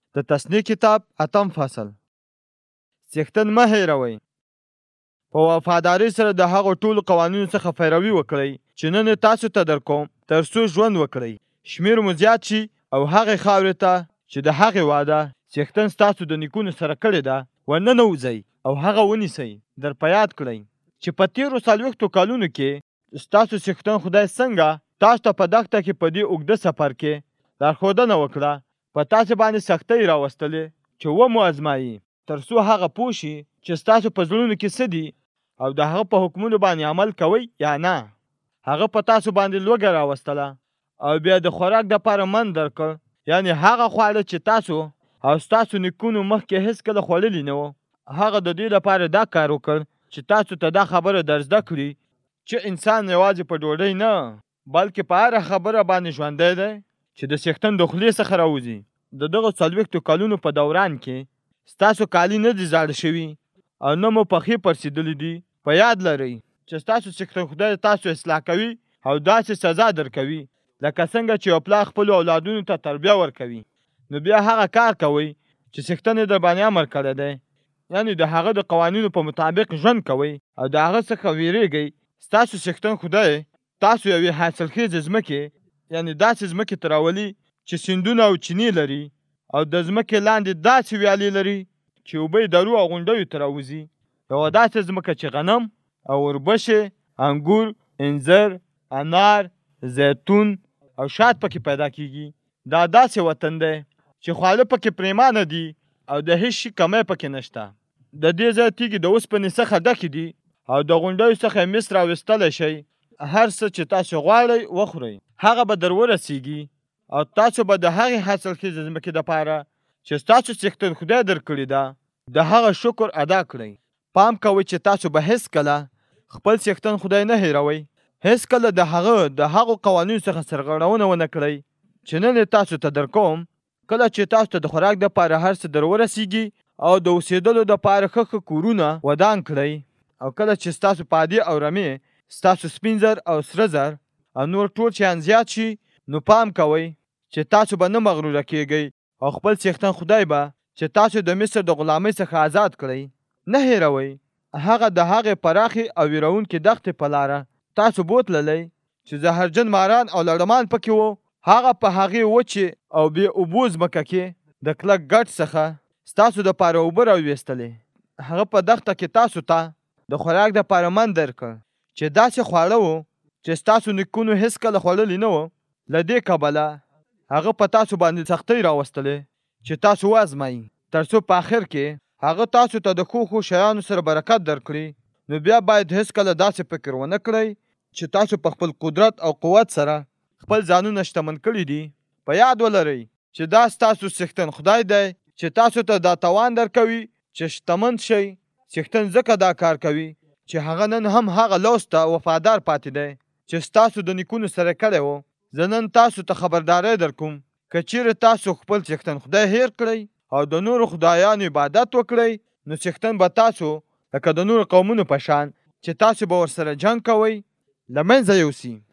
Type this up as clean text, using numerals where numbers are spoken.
د تثنیه کتاب 8 فصل. څښتن مه هېروئ. په وفادارۍ سره د هغو ټولو قوانینو څخه پیروي وکړئ چې نن تاسو ته درکوم تر څو ژوند وکړئ، شمیر مو زیات شي او هغې خاورې ته چې د هغې وعده څښتن ستاسو د نیکونو سره کړې ده ورننوځئ او هغه ونیسئ. در په یاد کړئ چې په تېرو 40 کالونو کې ستاسو څښتن خدای څنګه تاسو ته په دښته کې په دې اوږده سفر کې لارښودنه وکړه، په تاسو باندې سختۍ راوستلې چې ومو ازمایي، تر څو هغه پوه شي چې ستاسو په زړونو کې څه دي او د هغه په حکمونو باندې عمل کوئ یا نه. هغه په تاسو باندې لوږه راوستله او بیا د خوراک دپاره من درکړ، یعنې هغه خواړه چې تاسو او ستاسو نیکونو مخکې هېڅکله خوړلي نه وو. هغه د دې لپاره دا کار وکړ چې تاسو ته دا خبره در زده کړي چې انسان یوازې په ډوډۍ نه بلکې په هره خبره باندې ژوندی دی چې د څښتن د خولې څخه راوځي. د دغو 40 کالونو په دوران کې ستاسو کالي نه دي زاړه شوي او نه مو پښې پړسېدلي دي. په یاد لرئ چې ستاسو څښتن خدای تاسو اصلاح کوي او داسې سزا درکوي لکه څنګه چې یو پلار خپلو اولادونو ته تربیه ورکوي. نو بیا هغه کار کوئ چې څښتن یې در باندې امر کړی دی، یعنې د هغه د قوانینو په مطابق ژوند کوئ او د هغه څخه ویریږئ. ستاسو څښتن خدای تاسو یوې حاصلخیزې ځمکې یعنې داسې ځمکې ته راولي چې سیندونه او چینې لري او د ځمکې لاندې داسې ویالې لري چې اوبه یې درو او غونډیو ته راوځي. یوه داسې ځمکه چې غنم او وربشې، انګور، انځر، انار، زیتون او شات پکې پیدا کیږي. دا داسې وطن دی چې خواړه پکې پریمانه دي او د هیڅ شي کمی پکې نشته. د دې ځای تیږې د اوسپنې څخه ډکې دي او د غونډیو څخه یې مس راویستلی شئ. هر څه چې تاسو غواړئ وخورئ، هغه به در ورسیږي او تاسو به د هغې حاصلخیزې ځمکې دپاره چې ستاسو څښتن خدای درکړې ده د هغه شکر ادا کړئ. پام کوئ چې تاسو به هېڅکله خپل څښتن خدای نه هېروئ، هېڅکله د هغو قوانینو څخه سرغړونه ونه کړئ چې نن یې تاسو ته درکوم. کله چې تاسو ته د خوراک دپاره هر څه در ورسیږي او د اوسېدلو دپاره ښه کورونه ودان کړئ، او کله چې ستاسو پادې او رمې، ستاسو سپین زر او سره زر او نور ټول شیان زیات شي، نو پام کوئ چې تاسو به نه مغروره کیږئ او خپل څښتن خدای به چې تاسو د مصر د غلامۍ څخه آزاد کړئ نه هېروئ. هغه د هغې پراخې او ویرونکې دښتې په لاره تاسو بوتللی چې زهرجن ماران او لړمان پکې وو. هغه په هغې وچې او بې اوبو ځمکه کې د کلک ګټ څخه ستاسو دپاره اوبه راویستلې. هغه په دښته کې تاسو ته د خوراک دپاره من درکړ چې داسې خواړه وو چې ستاسو نیکونو هېڅکله خوړلي نه وو. له دې کبله هغه په تاسو باندې سختۍ راوستلې چې تاسو وازمایي، تر څو په آخر کې هغه تاسو ته د ښو شیانو سره برکت درکړي. نو بیا باید هېڅکله داسې فکر ونه کړئ چې تاسو په خپل قدرت او قوت سره خپل ځانونه شتمن کړي دي. په یاد ولرئ چې دا ستاسو څښتن خدای دی چې تاسو ته دا توان درکوي چې شتمن شئ. څښتن ځکه دا کار کوي چې هغه نن هم هغه لوست ته وفادار پاتې دی چې ستاسو د نیکونو سره کړی و. زه نن تاسو ته خبرداری درکوم که چیرې تاسو خپل څښتن خدای هیر کړئ او د نورو خدایانو عبادت وکړئ، نو څښتن به تاسو لکه د نورو قومونو په شان چې تاسو به ورسره جنګ کوئ له منځه یوسي.